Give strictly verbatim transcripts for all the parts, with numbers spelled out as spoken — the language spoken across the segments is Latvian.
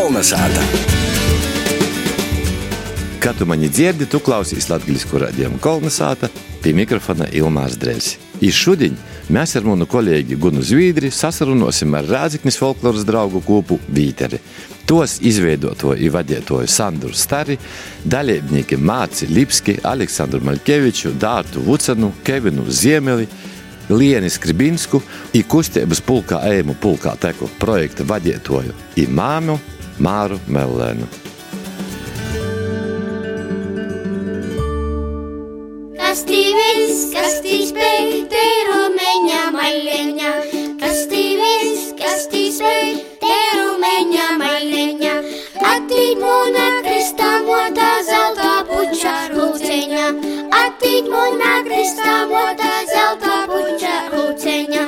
Kolnesāta. Kad tu mani dzirdi, tu klausīs latgaļisku raidījumu Kolnesāta, pie mikrofona Ilmārs Dreļs. I šodien mēs ar manu kolēģi Gunu Zvīdri sasarunosim ar Rāziknis folkloras draugu kopu Vīteri. Tos izveidoto i vadētoju Sandru Stari, dalībnieki Māci Lipski, Aleksandru Maļkeviču, Dārtu Vucanu, Kevinu Ziemeli, Lieni Skribinsku i kustības pulkā Eimu pulkā teku projekta vadētoju i māmu Māru Mellēnu. Kastīvis, kastīs pēj, te rumeņa maļeņa. Kastīvis, kastīs pēj, te rumeņa maļeņa. Attīt mūna kristā motā zelta puča rūceņa. Attīt mūna kristā motā zelta puča rūceņa.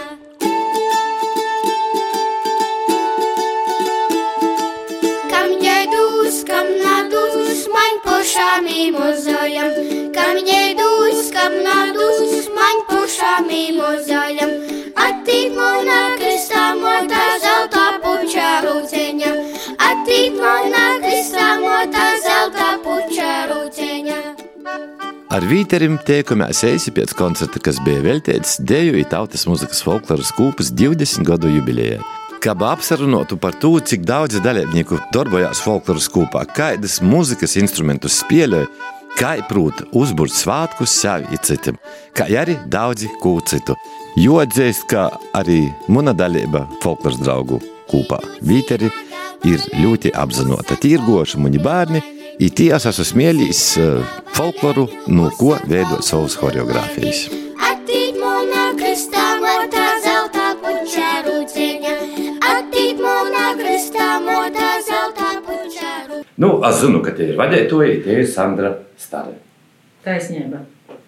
Kam ģēdūs, kam nadūs, man pošām īmozojam. Kam ģēdūs, kam nadūs, man pošām īmozojam. Attīt mūna kristā motā zelta puča rūceņa. Attīt mūna kristā motā zelta puča rūceņa. Ar Vīterim tiekamies eisi pēc koncerta, kas bija veltīts deju i tautas muzikas folkloras kūpas divdesmit gadu jubilejai. Kab apsarunotu par to, cik daudzi dalībnieku darbojās folkloras kūpā, kaidas muzikas instrumentus spēlēja, kā prūt uzburt svātkus sev i citim, kā arī daudzi kū citu. Jo atzīst, ka arī muna dalība folkloras draugu kūpā Vīteri ir ļoti apzinota. Tīrgoši muni bērni, i tie es esmu smēļīs folkloru, no ko veidot savus choreogrāfijas. Attīt mūna kristā motā zelta puča rūceņa. Attīt mūna kristā motā zelta puča rūceņa. Nu, es zinu, ka tie ir vadētoji, tie ir Sandra Stare. Taisnība.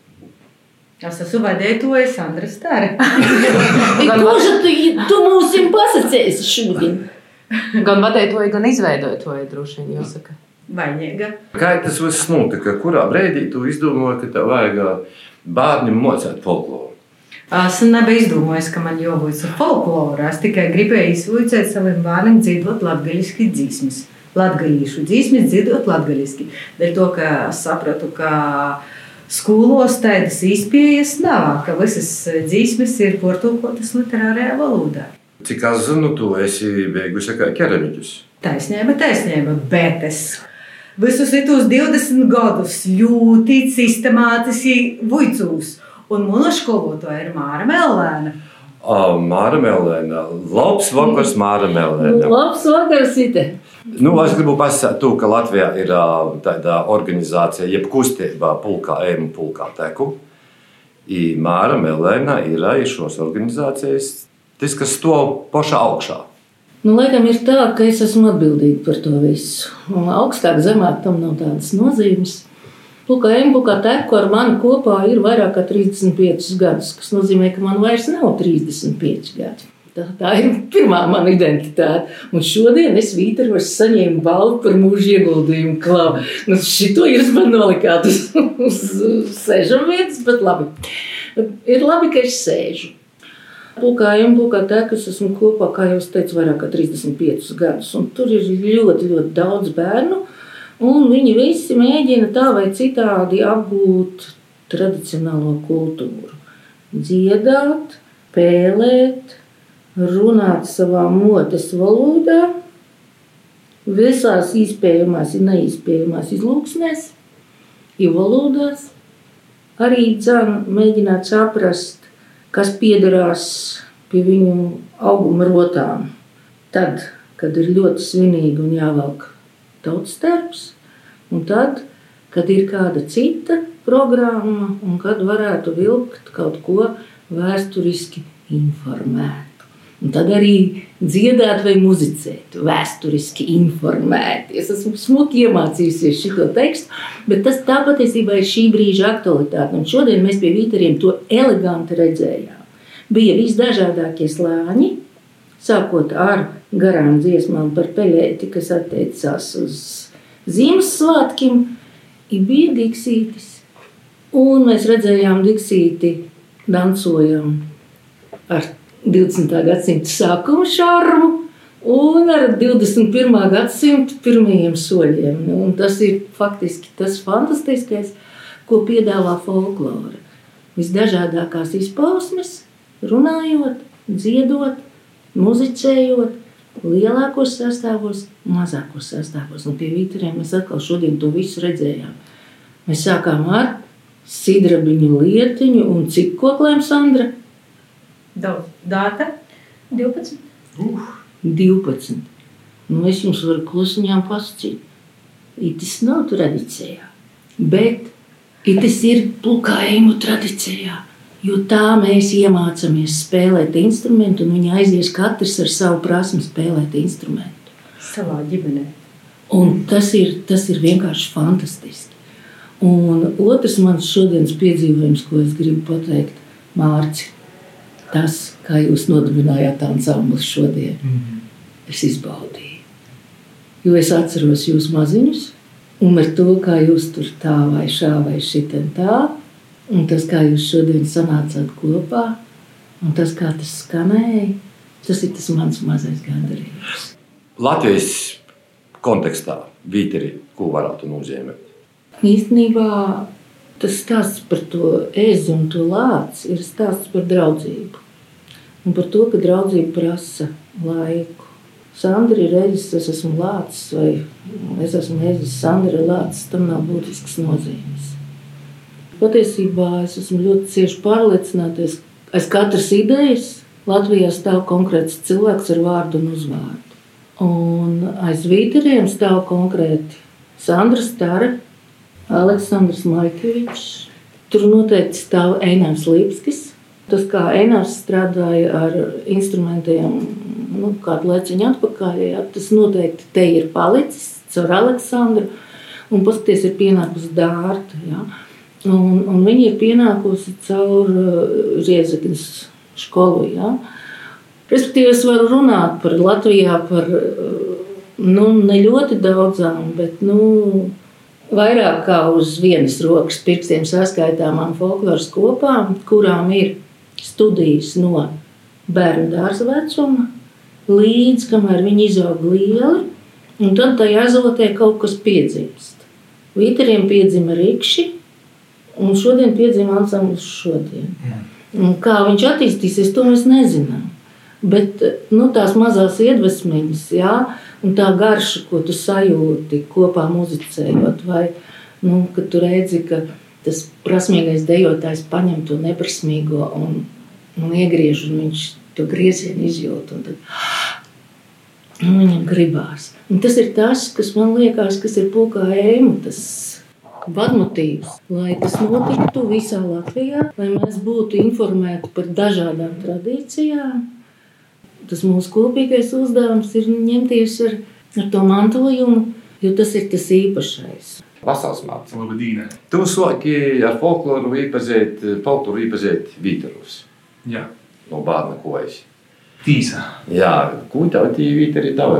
Es esmu vadētoja Sandra Stare. Koža tu, tu mūsim pasacēsi šodien? Gan vadētoja, gan izveidotoja, droši vien jāsaka. Vainīga. Kā tas viss notika? Kurā brīdī tu izdomāji, ka tev vajag bērnim mocēt folkloru? Es nebiju izdomājis, ka man jābūt folklorā. Es tikai gribēju izvuicēt saviem bērniem dzīvot latgaļiski dzīsmes. Latgaļīšu dzīsmes dzīvot latgaļiski. Dēļ to, ka es sapratu, ka skolos tādas izpējas nav, ka visas dzīsmes ir portulkotas literārajā valodā. Cik es zinu, tu esi beigusi kā keramiķus? Taisnība, taisnība, bet es visus tos divdesmit gadus ļoti sistemātiski vuicūs. Un mana skolotāja ir Māra Mellēna. Oh, Māra Mellēna. Labs vakars, Māra Mellēna. Labs vakars, Ite. Nu, es gribu pasakāt to, ka Latvijā ir tāda organizācija, jeb kustībā pulkā Eimu pulkā teku. I Māra Mellēna ir šos organizācijas, tas, kas to pašā augšā. Nu, laikam ir tā, ka es esmu atbildīga par to visu. Un augstāk, zemāk tam nav tādas nozīmes. Pulkā Eimu pulkā teku ar mani kopā ir vairāk kā trīsdesmit piecus gadus, kas nozīmē, ka man vairs nav trīsdesmit pieci gadi. Tā, tā ir pirmā mana identitāte. Un šodien es Vīteros saņēmu balvu par mūža ieguldījumu klavu. Nu, šito jūs man nolikāt uz, uz sēžam vietas, bet labi. Ir labi, ka es sēžu. Pulkā Eimu pulkā teku es esmu kopā, kā jau es teicu, vairāk kā trīsdesmit piecus gadus. Un tur ir ļoti, ļoti daudz bērnu. Un viņi visi mēģina tā vai citādi apgūt tradicionālo kultūru. Dziedāt, pēlēt, runāt savā motes valodā, visās iespējamās un neizspējamās izlūksnēs, i valodās. Arī dzan mēģināt saprast, kas piederās pie viņu auguma rotām. Tad, kad ir ļoti svinīgi un jāvelk tautstērps, un tad, kad ir kāda cita programma, un kad varētu vilkt kaut ko vēsturiski informētu. Un tad arī dziedāt vai muzicēt, vēsturiski informēti. Es esmu smuki iemācījusies šito tekstu, bet tas tā patiesībā ir šī brīža aktualitāte. Un šodien mēs pie Vīteriem to eleganti redzējām. Bija visdažādākie slāņi, sākot ar garām dziesmām par peļēti, kas attiecās uz Ziemassvētkiem, bija diksītis. Un mēs redzējām diksīti, dancojam ar divdesmitā gadsimta sākuma šarmu, un ar divdesmit pirmā gadsimta pirmajiem soļiem. Un tas ir faktiski tas fantastiskais, ko piedāvā folklora. Visdažādākās izpausmes, runājot, dziedot, muzicējot, lielākos sastāvos, mazākos sastāvos. Un pie Vīteriem mēs atkal šodien to visu redzējām. Mēs sākām ar sidrabiņu lietiņu un cik koklēm, Sandra? Daudz. Dāta? divpadsmit. Uh. divpadsmit. Nu, es jums varu klusiņām pasakīt. Itis nav tradicijā, bet itis ir plukājumu tradicijā, jo tā mēs iemācamies spēlēt instrumentu, un viņi aizies katrs ar savu prasmi spēlēt instrumentu. Savā ģimenē. Un tas ir, tas ir vienkārši fantastiski. Un otrs mans šodienas piedzīvojums, ko es gribu pateikt, Mārci, tas, kā jūs nodibinājāt ansambli šodien, mm-hmm. es izbaudīju. Jo es atceros jūs maziņus, un ar to, kā jūs tur tā vai šā vai šitien tā, un tas, kā jūs šodien sanācāt kopā, un tas, kā tas skanēja, tas ir tas mans mazais gandarījums. Latvijas kontekstā Vīteri, ko varētu nozīmēt? Īstenībā tas stāsts par to ezi un to lāci ir stāsts par draudzību. Un par to, ka draudzība prasa laiku. Sandra ir ezis, es esmu lācis, vai es esmu ezis, Sandra ir lācis, tam nav būtisks nozīmes. Patiesībā es esmu ļoti cieši pārliecināties, aiz katras idejas Latvijā stāv konkrēts cilvēks ar vārdu un uzvārdu. Un aiz Vīteriem stāv konkrēti Sandra Stara, Aleksandrs Maļkevičs, tur noteikti stāv Einārs Lipskis. Tas, kā Einārs strādāja ar instrumentiem, nu, kādu laiciņu atpakaļ, ja, tas noteikti te ir palicis caur Aleksandru, un paskaties ir pienākusi Dārta, ja, un, un viņa ir pienākusi caur Riezeknes skolu, ja. Respektīvi, es varu runāt par Latvijā par, nu, ne ļoti daudzām, bet, nu, vairāk kā uz vienas rokas pirkstiem saskaitāmām folkloras kopām, kurām ir studijas no bērnu dārza vecuma līdz, kamēr viņi izaug lieli, un tad tajā azotē kaut kas piedzimst. Vīteriem piedzima rikši, un šodien piedzima ansamblis šodien. Un kā viņš attīstīsies, to mēs nezinām. Bet, nu, tās mazās iedvesmiņas, jā, un tā garša, ko tu sajūti kopā muzicējot, vai, nu, kad tu redzi, ka tas prasmīgais dejotājs paņem to neprasmīgo un, un iegriež, un viņš to griezienu izjūt, un tad nu, viņam gribās. Un tas ir tas, kas man liekas, kas ir pulkā ēmu, tas vadmotīvs, lai tas notiktu visā Latvijā, lai mēs būtu informēti par dažādām tradīcijām. Tas mūsu kopīgais uzdevums ir ņemties ar, ar to mantojumu, jo tas ir tas īpašais. Pasaules māca. Labadīne. Tu soki ar folkloru īpazēt, folkloru īpazēt Vīterus. Jā. No bērna kojas. Tīsā. Jā, ko tev tī Vīteri tava?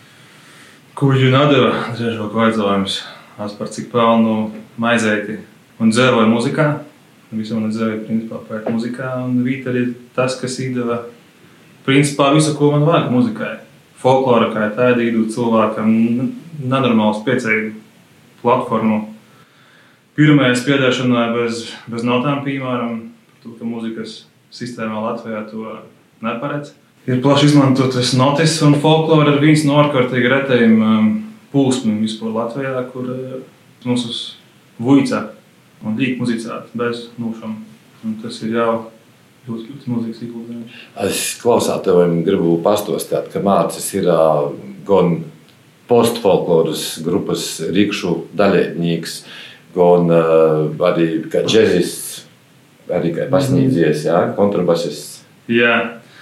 Ko viņu nadeva, drēžāk vajadzojums. Es par cik pelnu maizēti un dzēroju muzikā. Visu man dzēroju principā pēc muzikā, un Vīteri ir tas, kas īdeva principā visu, ko man vajag muzikai. Folklora, kā tāda īdu cilvēkam, nenormālu spiecēju platformu. Pirmais piedēšanai bez, bez notām, piemēram, par to, ka muzikas sistēmā Latvijā to neparedz. Ir plaši izmantotas notis un folklora ir viens no ārkārtīgi retējiem um, pulsmiem vispār Latvijā, kur uh, mums uz vuicā un līk muzicēt bez nūšam. Un tas ir jau ļoti, ļoti mūzikas ieguldījums. Es klausātājiem gribu pastostāt, ka Mārcis ir uh, gan postfolkloras grupas rikšu daļētnīgs, gan uh, arī kā džezists, arī kā pasnīdzies, jā, kontrabasists. Jā.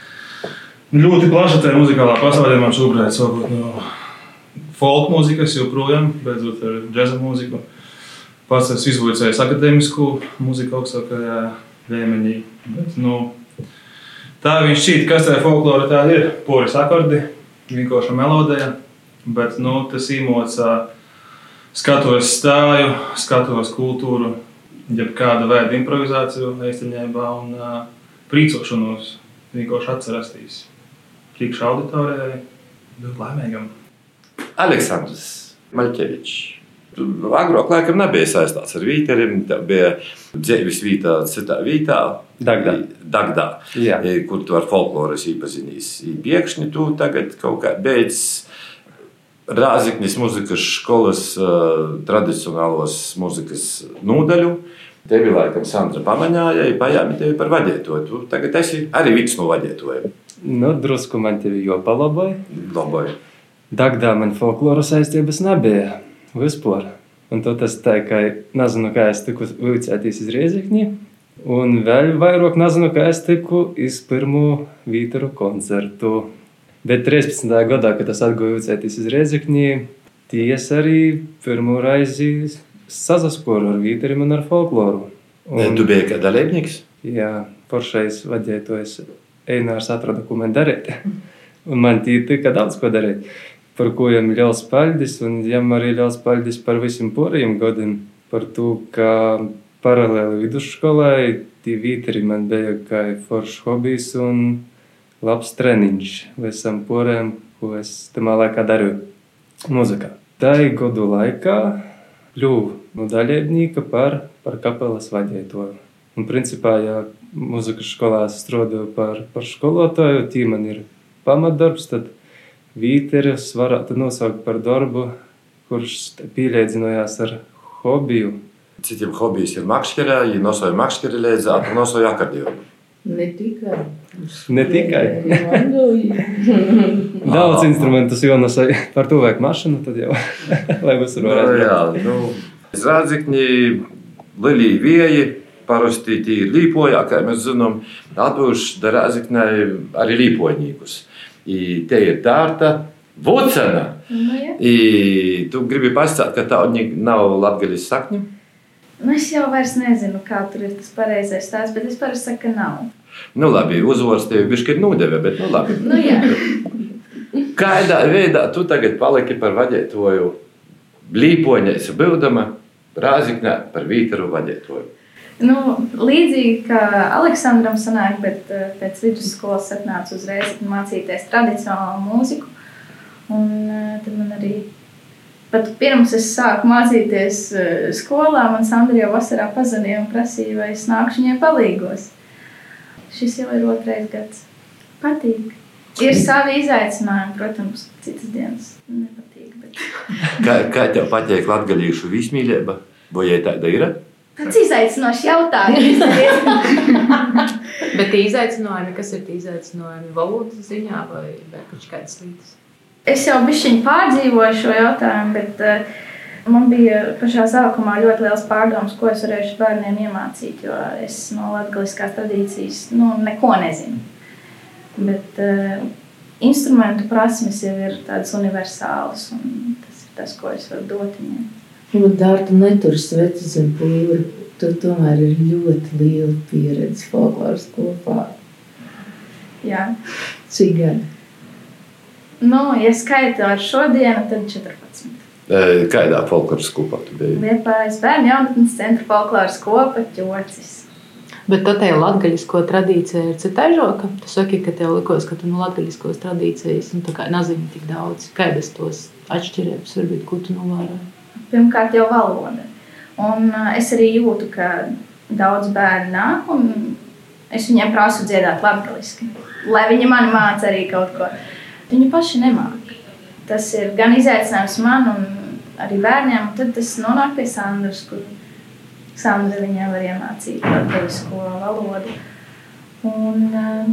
Ļoti plaša tā muzikālā pasaulē man šobrīd sākot no folk mūzikas joprojām, beidzot ar džeza mūziku. Pats es izvuicējis akadēmisku mūziku augstākajā līmenī. Bet, nu, tā viņš šķīt, kas tā folklora tāda ir. Poris akordi, vienkārša melodija, bet nu, tas īmocā skatos stāju, skatos kultūru, jebkāda veida improvizāciju eistaņēbā un uh, prīcošanos vienkārši atcerastīs. Priekš auditorijai, Ļoti laimīgam. Aleksandrs Maļķevičs. Tu agrāk laikam nebija saistāts ar Vīterim, tev bija dzīves vietā, citā vietā. Dagdā. Dagdā, Jā. kur tu ar folkloru esi iepazinījis. Piekšņi tu tagad kaut kā beidz Rāziknis muzikas skolas uh, tradicionālos muzikas nodaļu. Tevi laikam Sandra pamaņāja, pajāmi tevi par vadētoju. Tu tagad esi arī viens no vadētojiem. Nu, drusku man tevi jau palaboja. Laboju. Dagdā man folkloras saistības nebija vispār. Un to tas tā, ka nezinu, kā es tiku ulicētīs iz Rēzekni. Un vēl vairāk nezinu, kā es tiku iz pirmo Vīteru koncertu. Bet trīspadsmitajā gadā, kad es atguvu ulicētīs iz Rēzekni, ties arī pirmo reizi sazaskoru ar Vīterim un ar folkloru. Un, Tu biji kā dalībnieks? jā, foršais vadētojs Einārs atrada, ko man darīt. Un man tī tika daudz ko darīt. Par ko jām liels paldies, un jām arī liels paldies par visiem porajiem gadiem. Par to, ka paralēli vidusskolai tī Vīteri man bija kā foršs hobijs un labs treniņš visam porajiem, ko es tamā laikā darīju muzikā. Tai gadu laikā kļuvu no dalībnieka par, par kapelas vadētoju. Un principā, ja muzikas skolā es strādāju par, par skolotāju, tī man ir pamatdarbs, tad Vīteris varētu nosaukt par darbu, kurš pīlēdzinojās ar hobiju. Citiem hobijs ir makšķerē, ja nosoja makšķeri lēdzi, a tu nosoja akordionu. Ne tikai. Ne tikai. Daudz instrumentus jonosoja. Par to vajag mašinu, tad jau, lai visur varētu. Jā, nu, iz Rādzikņi lielī vieji, parasti tī ir Līpojā, kā mēs zinām, atbūši da Rādzikņai arī līpojnīkus. I te ir Dārta Vucena. Nu, ja. I tu gribi pastāstīt, ka tā nav latgaļas sakņu? Nu, es jau vairs nezinu, kā tur ir tas pareizais stāsts, bet es parasti saku, ka nav. Nu labi, uzvārds tevi bišķi nodeve, bet nu labi. Nu, jā. Kādā veidā tu tagad paliki par vadētoju Līpoņa, esi bildama Rāzikņā par Vīteru vadētoju? Nu, līdzīgi kā Aleksandram sanāk, bet uh, pēc vidusskolas atnācu uz Rēzekni mācīties tradicionālu mūziku. Un uh, tad man arī, pat pirms es sāku mācīties uh, skolā, man Sandra jau vasarā pazvanīja un prasīja, vai es nākšu viņai palīgos. Šis jau ir otrais gads. Patīk. Ir savi izaicinājumi, protams, citas dienas nepatīk. Bet... Kā, kā tev patīk latgaļīšu vismīļība? Vai jai tāda ir? Tāds izaicinošs jautājums. Bet tie izaicinājumi, kas ir tie izaicinājumi valodas ziņā vai kaut kādas lietas? Es jau bišķiņ pārdzīvoju šo jautājumu, bet uh, man bija pašā sākumā ļoti liels pārdoms, ko es varēšu bērniem iemācīt, jo es no latgaliskās tradīcijas nu, neko nezinu. Bet uh, instrumentu prasmes jau ir tādas universālas, un tas ir tas, ko es varu dot viņiem. Nu, Dārta netur sveci zem pūra. Tu tomēr ir ļoti liela pieredze folkloras kopā. Jā. Cik gadi? Nu, ja skaita ar šodienu, tad četrpadsmit. Kādā folkloras kopā tu biji? Liepājas bērnu jaunatnes centra folkloras kopa ķocis. Bet tu tev latgaļisko tradīcija ir citaižoka? Tu saki, ka tev likos, ka tu no latgaļiskos tradīcijas nu, tā kā nezini tik daudz. Kādas tos atšķirības varbūt, ko tu novēroji? Pirmkārt jau valoda. Un uh, es arī jūtu, ka daudz bērni nāk, un es viņiem prasu dziedāt latgaliski. Lai viņi mani māca arī kaut ko. Viņi paši nemāk. Tas ir gan izaicinājums man un arī bērniem, un tad tas nonāk pie Sandras, kur Sandra viņiem var iemācīt latgalisko valodu. Un,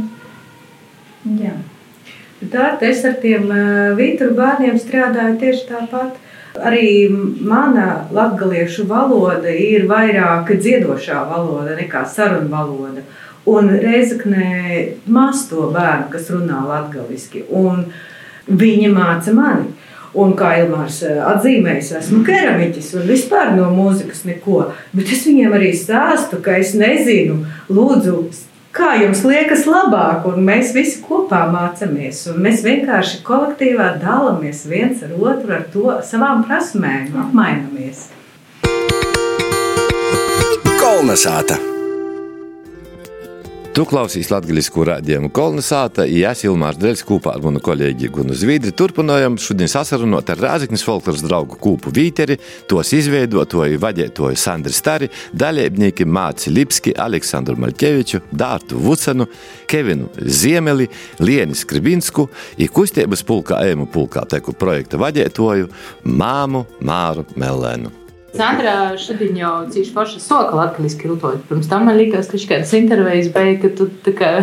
uh, jā. Tā, es ar tiem uh, Vīteru bērniem strādāju tieši tāpat. Arī mana latgaliešu valoda ir vairāk dziedošā valoda nekā sarunu valoda. Un Rēzeknē maz to bērnu, kas runā latgaliski, un viņi māca mani. Un kā Ilmārs atzīmējis, esmu keramiķis un vispār no mūzikas neko. Bet es viņiem arī stāstu, ka es nezinu, lūdzu, kā jums liekas labāk, un mēs visi kopā mācamies. Un mēs vienkārši kolektīvā dalamies viens ar otru ar to savām prasmēm, apmainamies. Kolnesāta. Tu klausīs latgaļisku raidījumu Kolnesāta, ja es Ilmārs Dreļs kopā ar manu kolēģi Gunu Zviedri turpinājam šodien sasarunot ar Rāzaknis folkloras draugu kūpu Vīteri, tos izveidotoju, vadētoju Sandri Stari, dalībnieki Māci Lipski, Aleksandru Maļkeviču, Dārtu Vucanu, Kevinu Ziemeli, Lieni Skribinsku i kustības pulkā Ēmu pulkā teku projekta vadētoju Māmu Māru Mellēnu. Sandra šodien jau cīši forši soka latgaliski rutojot. Pirms tam man likās, ka kādas intervijas beig, ka tu tā kā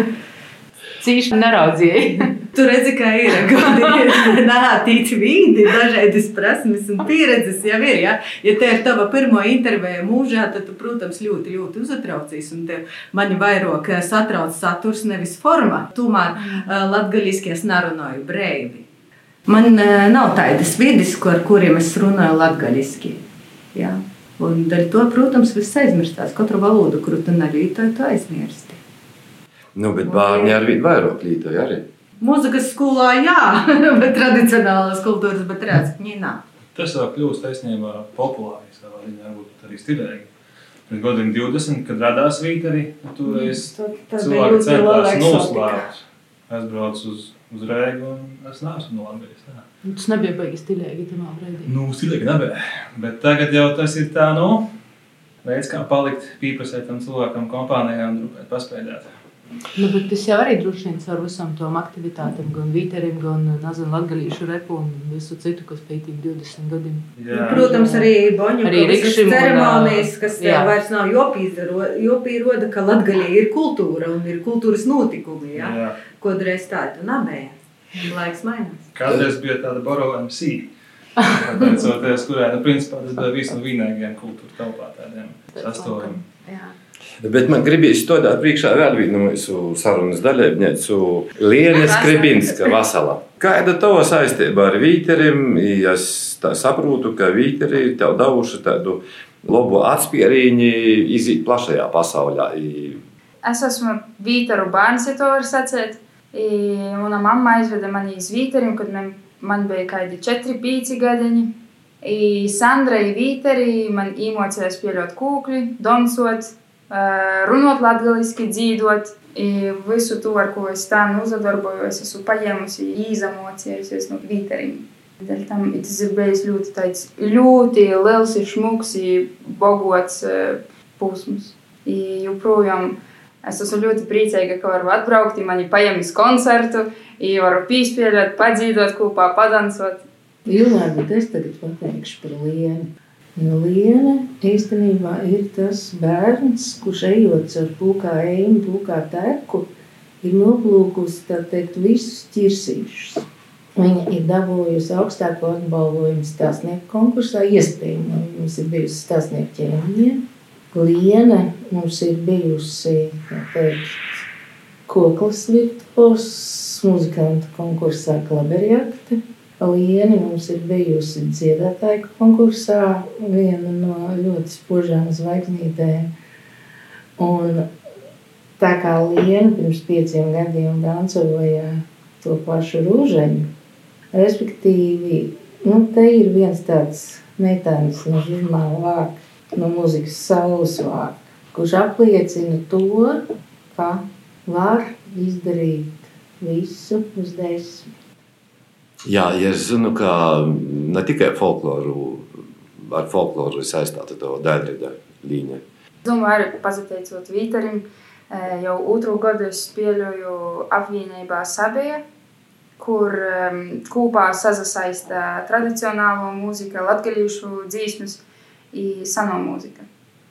cīši neraudzīji. Tu redzi, kā ir, ka nātīt vīdi, dažādas prasmes un pieredzes jau ir, ja? Ja te ir tava pirmo intervija mūžā, tad tu, protams, ļoti, ļoti uzatraucīs un te mani vairāk satrauc saturs, nevis forma. Tomēr latgaliski es nerunāju breivi. Man nav tādas vidis, ar kuriem es runāju latgaliski. Jā. Un daļ to, protams, viss aizmirstās. Katru valodu, kuru tu nelītoji, tu aizmirsti. Nu, bet bērni ar vidu vairāk lītoji arī. Mūzikas skolā jā, bet tradicionālās kultūras, bet redz, viņi nav. Tas jau kļūst taisnībā populāri, savā ziņā, varbūt arī stilēgi. Pēc gadiem divdesmit, kad radās Vīteri, tur es cilvēki centās noslēpt. Es braucu uz, uz Rēgu un es neesmu no Latvijas. Tas nebija baigi stilēgi tamā brīdī. Nu, stilēgi nebija, bet tagad jau tas ir tā, nu, veids, kā palikt pīprasētam cilvēkam kompānijā un drupēt paspēdēt. Nu, bet tas jau arī droši vien caur visam tom aktivitātēm, gan Vīterim, gan, nezinu, latgalīšu repu un visu citu, kas pētīgi divdesmit gadiem. Jā, protams, arī Boņu ceremonijas, kas jā. Vairs nav jopīroda, ka Latgalī ir kultūra un ir kultūras notikumi, jā? Jā. Kodreiz tāda nabēja. Laiks mainās. Kādreiz bija tāda Borough M C, pateicoties, kurai, nu, principā, tas bija visu no vīnēgiem kultūra taupā tādiem sastoviem. Jā. Bet man gribīs stodāt priekšā vēl vienu mūsu sarunas dalībnieku, Liene Skribinska Vasala. Kāda tava saistība ar Vīterim? Es tā saprotu, ka Vīteri ir tev devuši tādu labu atspierīņi izīt plašajā pasaulē. Es esmu Vīteru bērns, ja to var sacēt. Mana mamma aizveda mani iz Vīterim, kad man bija kādi četri pieci gadiņi. Sandra i Vīteri man īmocēja spēļot kūkli, dansot, runot latgaliski, dzīdot. Visu to, ar ko es tā uzadarbojos, esmu paņēmusi, īzamocējusies no Vīterim. Dēļ tam tas ir bijis ļoti tāds ļoti liels, šmuks, bogots posms. Joprojām es esmu ļoti priecīga, ka varu atbraukt, mani paņem iz koncertu, varu pīspēļot, padzīdot kopā, padansot. Ilmār, bet es tagad pateikšu par Lieni. Nu, Liene īstenībā ir tas bērns, kurš ejot ar pulkā Eimu, pulkā Teku, ir noplūkusi, tā teikt, visus ķirsīšus. Viņa ir dabūjusi augstāko atbalvojumu stāstnieku konkursā, iespējami mums ir bijusi stāstnieku ķēniņa. Liene mums ir bijusi, tā teikt, koklis virtuos, muzikantu konkursā Klaberjakte. Liene mums ir bijusi dziedātāju konkursā, viena no ļoti spožām zvaigznītēm. Un tā kā Liene pirms pieciem gadiem dancoja to pašu Rūžaņu, respektīvi, nu, te ir viens tāds metāns no žurnāla vārka, no muzikas saules vārka, kurš apliecina to, ka var izdarīt visu uz desmit. Jā, ja es zinu, ka ne tikai folkloru, ar folkloru ir saistāta to daļrida līņa. Domāju, arī pazateicot Vīterim, jau otru gadu es spēļoju apvienībā Sabeja, kur kopā sasaista tradicionālo mūziku, latgalīšu dzīsmes un seno mūziku.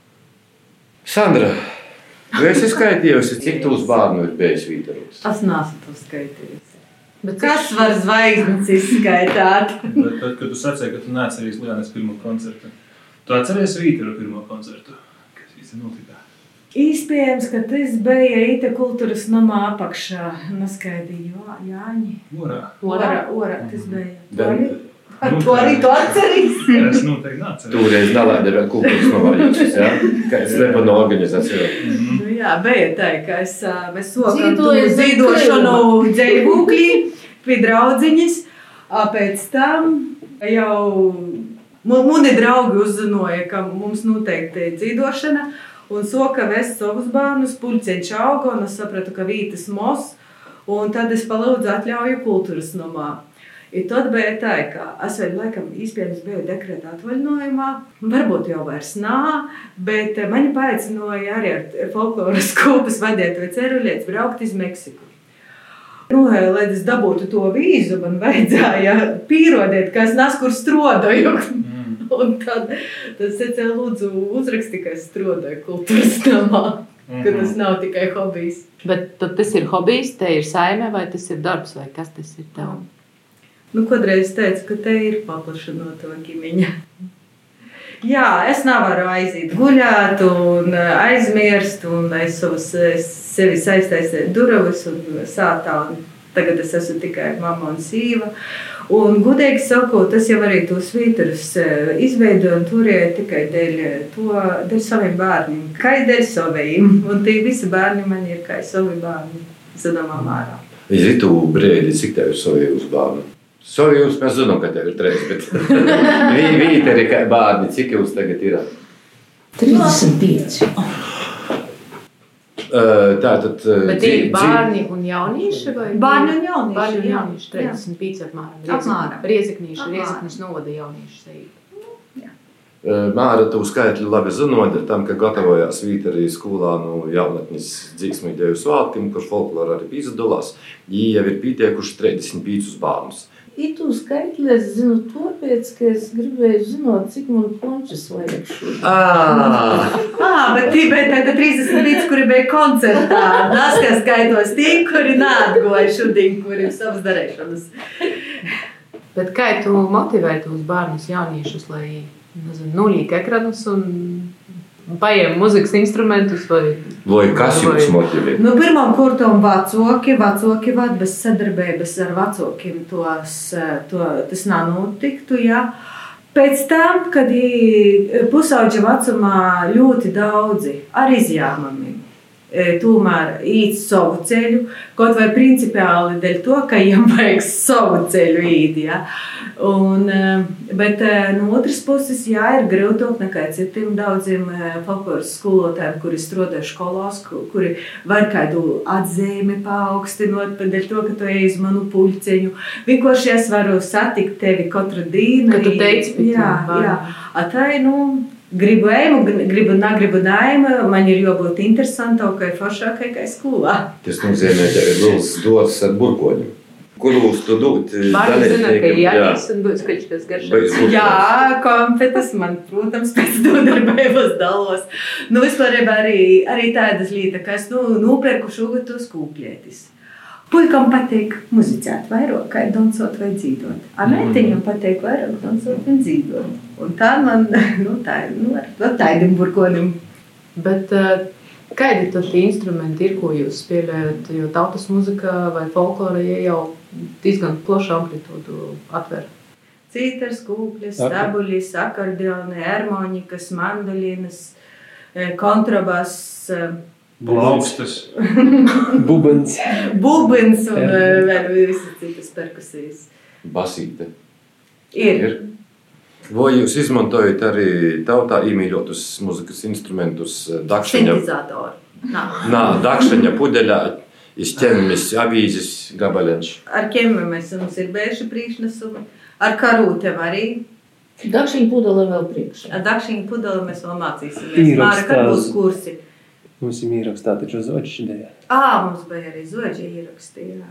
Sandra, tu esi skaitījusi, cik tūs bērnu ir bijis Vīteros? Es neesmu to skaitījusi. Bet kas var zvaigznes izskaitāt? Bet tad, kad tu sacēji, ka tu neatceries Lienes pirmo koncertu, tu atceries Vīteru pirmo koncertu? Kas īsti notika? Iespējams, ka tas bija Ita kultūras namā apakšā. Neskaidīja Jāņi. Orā. Orā, orā, tas bija. Bet, Ar to arī tu atceries? Es noteikti neatceries. Tūreiz nelēģi vēl kultūras novāļoties, jā? Kā es lepanu organizāciju. Mm-hmm. Nu jā, bija tā, ka es, mēs sokam tu dzīdošanu dzējvūklī pie draudziņas, pēc tam jau mani draugi uzzinoja, ka mums noteikti dzīdošana, Un soka vest savus bērnus, puļceņš auga, un es sapratu, ka vītas mos, un tad es palūdzu atļauju kultūras nomā. I tad bija tā, ka es vēl laikam īspējams biju dekrēta atvaļinājumā, varbūt jau vairs nā, bet mani paaicināja arī ar folkloras kūpas vadītāju Ceruļiec braukt iz Meksiku. Nu, lai es dabūtu to vīzu, man vajadzēja pierodēt, ka es neskur strodoju. Mm. Un tad, tad es teicu, lūdzu, uzraksti, ka es strodoju kultūras namā, mm-hmm. ka tas nav tikai hobijs. Bet tad tas ir hobijs, te ir saime, vai tas ir darbs, vai kas tas ir tev? Mm. Nu, kodreiz teicu, ka te ir paplašinota ģimeņa. Jā, es nevaru aiziet guļāt un aizmirst, un es savus sevi saistāju durvis un sātā, un tagad es esmu tikai mama un sīva. Un, gudīgi sakot, es jau arī tos vīturus izveidoju un turēju tikai dēļ, to, dēļ saviem bērniem, kā dēļ saviem. Un tie visi bērni man ir kā savi bērni, zināmā mērā. Iz itu brēdi, cik tev ir savi uz bērnu? Savi jūs mēs zinām, ka tev ir trīs, bet vīteri kā bērni, cik jūs tagad ir? trīsdesmit pieci. Tātad... Bet ir bērni un jaunieši vai? Bērni un jaunieši, Bērni un jā. jaunieši, trīsdesmit pieci apmēram. Apmēram. Rieziknīši, Rieziknis novada jaunieši sevi. Māra, tu skaitļi labi zinot ar tam, ka gatavojās vīteri skolā no jaunatnes dzīsmu ideju svātkim, kur folklora arī pizdalās. Jī jau ir pītiekuši trīsdesmit piecus bērnus. Itu skaitli es zinu tāpēc, ka es gribēju zināt, cik man končas vajag šodien. Ā, bet tī bija tāda trīsdesmit pieci, kuri bija koncertā. Tas, kas skaitos tie, kuri neatgoja šodien, kuri ir savas darēšanas. Bet kā tu motivē tos bērnus jauniešus, lai, nezinu, nulīgi ekranus un paiem muzikas instrumentus vai... Vai kas jums motivē? Nu, pirmām kārtām vacoki, vacoki vad bez sadarbības ar vacokiem tos, to, tas nenotiktu, jā. Pēc tam, kad pusauģa vecumā ļoti daudzi ar izjāmami, tomēr īt savu ceļu, kaut vai principiāli dēļ to, ka viņam vajag savu ceļu īt, ja? Un, bet no otras puses, jā, ir grūtāk nekā citiem daudziem folkloras skolotājiem, kuri strādāja skolās, kuri var kādu atzīmi paaugstinot, dēļ to, ka tu ej uz manu puļceņu. Vienkārši es varu satikt tevi katru dienu. Ka tu teici pie jā, jā. Atai, nu, gribu ēmu, gribu negribu nēmu, man ir jābūt interesantākai, foršākai, kā skolā. Tas nozīmē, ka ir liels dots ar burkoņu. Kurus tu dūt? Bārni zina, ka jāņīs un būs kaut kas garšāks. Jā, kompetas man, protams, pēc dodarbības dalos. Nu, vispārībā arī, arī tādas līta, ka es nu, nopērku šogad tos kūpļietis. Puikam patīk muzicēt vairāk, kā dansot vai dzīdot. A meitiņam patīk vairāk dansot un dzīdot. Un tā man, nu, tā ir, nu, ar taidim burkonim. Bet kādi tad tie instrumenti ir, ko jūs spēlējat? Jo tautas muzika vai folklora jau diezgan plašu amplitūdu atver. Cītars, kūkļas, stabuļis, akordeoni, harmonikas, mandolinas, kontrabass, Blaukstas. Bubens. Bubens un vēl visas citas perkusijas. Basīte. Ir. Ir. Vai jūs izmantojat arī tautā iemīļotus muzikas instrumentus dakšaņa? Sintezātori. Nā. Nā, dakšaņa pudeļā, iz ķemmes, avīzes, gabaleņš. Ar ķemmi mēs mums ir bējuši priekšnesumi. Ar karūtēm arī. Dakšiņa pudele vēl priekšā. Ar dakšiņa pudeli mēs vēl mācīsimies. Māra, kad būs kursi. Mums ir ierakstā taču zoģi ideja. Ā, mums bija arī zoģi ierakstījā.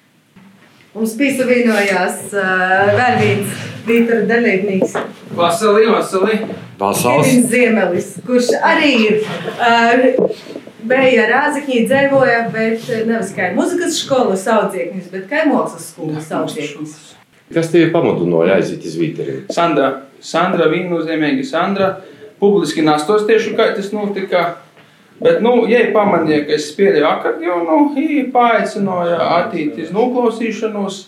Mums piesavienojās uh, vēl viens vītara dalībnieks. Vasarī, vasarī. Pasaules. Kevins Ziemelis, kurš arī ir uh, bija Rāzakņī dzēvoja, bet nevis kā muzikas skolas audzieknis, bet kā mākslas skolas audzieknis. Kas tevi pamudināja aiziet iz vīteri? Sandra. Sandra, viennozīmīgi Sandra. Publiski nastostiešu, kā tas notika. Bet, nu, ja pamanīja, ka es spēlēju akordeonu, viņa paaicināja attīt iz noklausīšanos.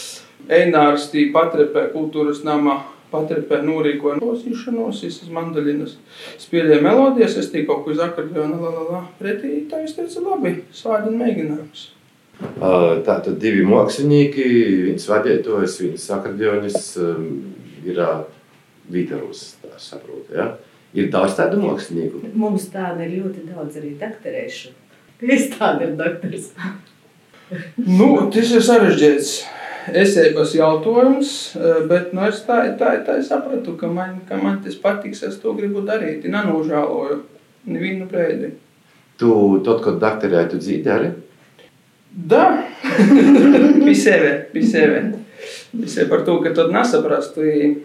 Einārs tī patrepē kultūras nama, patrepē norīkoja noklausīšanos, es iz mandolinas spēlēju melodijas, es tī kaut ko iz akordeona, la, la, la. Pretī tā es teicu, labi, svādien mēģinājums. Tātad divi mākslinieki, viens vadītājs, viens akordeonis ir vīteros, tā saprot, ja? Ir daudz tādu mākslinieku. Mums tāda ir ļoti daudz arī doktorēšu. Es tāda ir doktors. Nu, tas ir sarežģīts esēbas jautājums, bet nu, es tā, tā, tā sapratu, ka man, ka man tas patiks, es to gribu darīt. Nenūžāloju nevienu brēdi. Tu, tad, kad doktorēji, tu dzīdi arī? Da, pie sevi, pie sevi. Visai par to, ka tad nesaprastu,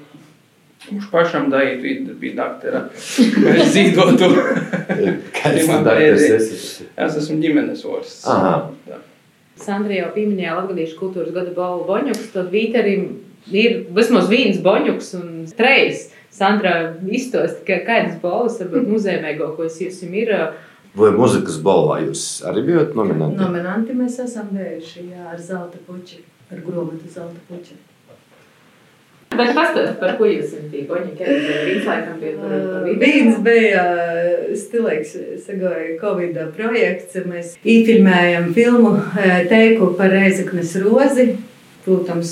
už pašam darīt bija doktora. Es dzīvotu. Kāds doktors esi? Es esmu ģimenes ārsts. Aha. Sandra jau pieminēja Latgalīšu kultūras gada balvu Boņuks, tad Vīterim ir vismaz viens Boņuks un treis. Sandra izstost, ka kādas balvas, varbūt muzeimēgākos jums ir. Vai muzikas balvā jūs arī bijat nominanti? Nominanti mēs esam bijuši, jā, ar Zelta puči, ar gromatu Zelta puči. Bet pastāst, par ko jūs esat tī Boņi, kad viens laikam bija par, par video? Viens bija stilīgs, sagoja Covid projekts. Mēs īfilmējam filmu teiku par Reizeknes rozi. Protams,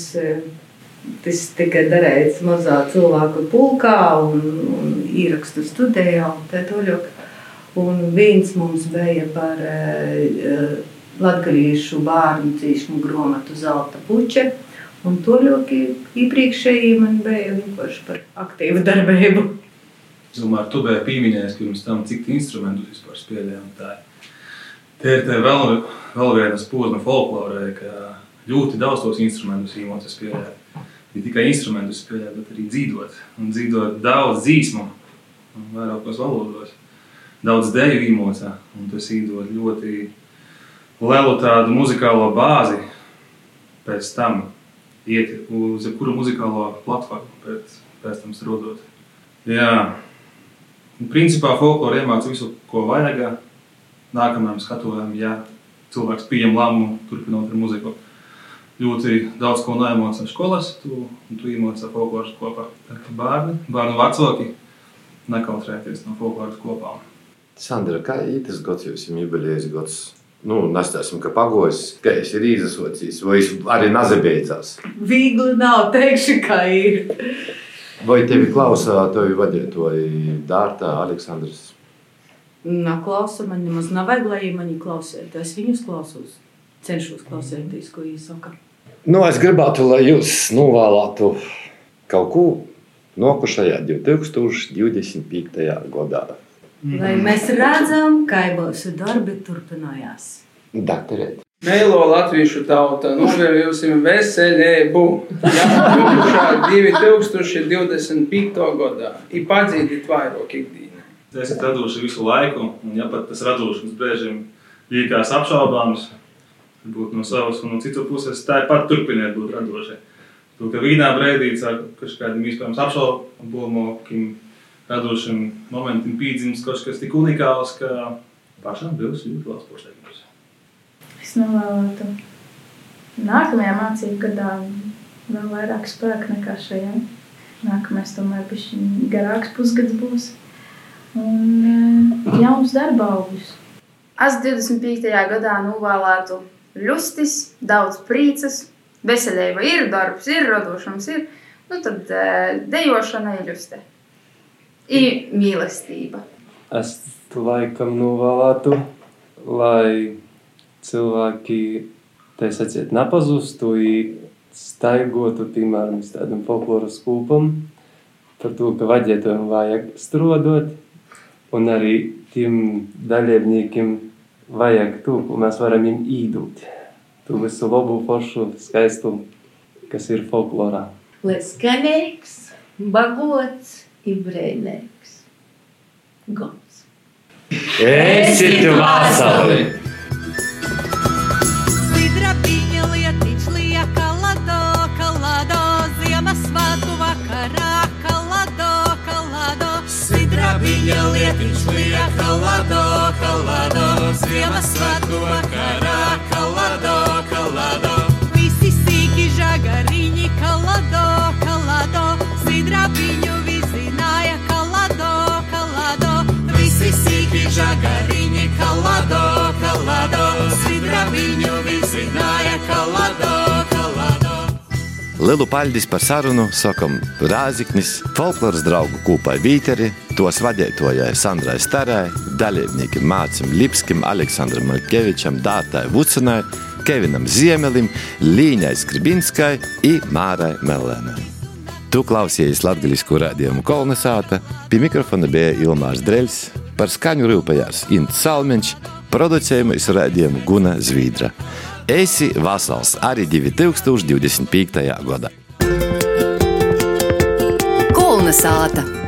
tas tika darēts mazā cilvēku pulkā un, un īrakstu studijā un tā toļok. Un viens mums bija par uh, latgalīšu bārnu dzīšmu gromatu Zelta puče. Un to ļoti iepriekšēji man bija vienkārši par aktīvu darbību. Es domāju, tu biji pieminējis pirms tam, cik instrumentus vispār spēlējām. Tā ir tā vēl, vēl vienas posma folklorē, ka ļoti daudz tos instrumentus īmoci spēlēt. Ne tikai instrumentus spēlēt, bet arī dzīdot. Un dzīdot daudz dzīsmu, vairākos valodos. Daudz deju īmocā. Un tas īdot ļoti lielu tādu muzikālo bāzi pēc tam. Iet uz kuru muzikālo platformu pēc, pēc tam strādot. Jā. Principā folklora iemāca visu, ko vajag. Nākamajam skatuvējam, ja cilvēks pieņem lēmumu turpinot ar muziku. Ļoti daudz ko neiemāca skolas, tu, un tu iemāca folkloras kopā. Tā kā bērni, bērnu vecāki nekautrēties no folkloras kopā. Sandra, kā ir tas gads jums jubilejas gads? Nu, nestāsim, ka pagojis, ka es ir izasocījis, vai es arī nazabeidzās. Vīgli nav, teikšu, kā ir. Vai tevi klausā tevi vadītoji Dārta, Aleksandrs? Nā, klausa, man nemaz nav vajag, lai mani klausēt. Es viņus klausos, cenšos klausēties, ko viņi saka. Nu, es gribētu, lai jūs novēlētu kaut ko nokušajā divi tūkstoši divdesmit piektajā gadā. Lai mēs redzam, kā mūsu darbi turpinājās. Doktorēt. Meilo latviešu tauta, novēlēsim veselību. Jā, divi tūkstoši divdesmit piektajā gadā. I padzīdīt vairāk ikdīnā. Es esmu radoši visu laiku, un ja pat tas radošums brēžiem liekas apšaubāms, būt no savas un no citu puses, tā ir pat turpiniet būt radoši. To, ka vienā brēdī ar kādiem iespējams apšaubāmokim radošiem momentiem pīdzims kaut kas tik unikāls, ka pašam būs ļoti liels pošteikums. Es novēlētu nākamajā mācību gadā vēl vairāk spēku nekā šajā. Nākamais tomēr bišķiņ garāks pusgads būs. Un jauns darba augļus. Es divdesmit piektajā gadā novēlētu ļustis, daudz prīcas, veselība ir, darbs ir, radošums ir. Nu tad dejošana ir ļuste. I mīlestība. Es laikam novēlētu, lai cilvēki, tā sacīt, nepazustu i staigotu, piemēram, tādam folkloras kūpam, par to, ka vadītājiem vajag strādāt, un arī tiem dalībniekiem vajag to, ko mēs varam viņiem īdūt. To visu labu, foršu, skaistu, kas ir folklorā. Lai skanīgs, bagots, i brēnēks. Gods. Esit vasali! Sidrabiņa lietiņš lieka lado, kalado, Ziemassvētku vakarā, kalado, kalado. Sidrabiņa lietiņš lieka lado, kalado, Ziemassvētku vakarā, kalado, kalado. Visi sīki žagariņi, kalado, kalado, sidrabiņu vizināja, kalado, kalado. Visi sīki žagariņi, kalado, kalado, sidrabiņu vizināja, kalado, kalado. Lielu paļdis par sarunu sakam Rāziknis, folkloras draugu kūpai Vīteri, tos vadētojai Sandrai Starai, dalībniekim Mācim Lipskim, Aleksandram Malkevičam, Dātai Vucinai, Kevinam Ziemelim, Līņai Skribinskai i Mārai Mellēnai. Tu klausījies latgaļisku rādījumu Kolnesāta, pie mikrofona bija Ilmārs Dreļs, par skaņu rūpējās Ints Salmeņš, producējumus rādījumu Guna Zvīdra. Esi vasals arī divi tūkstoši divdesmit piektajā gadā. Kolnesāta.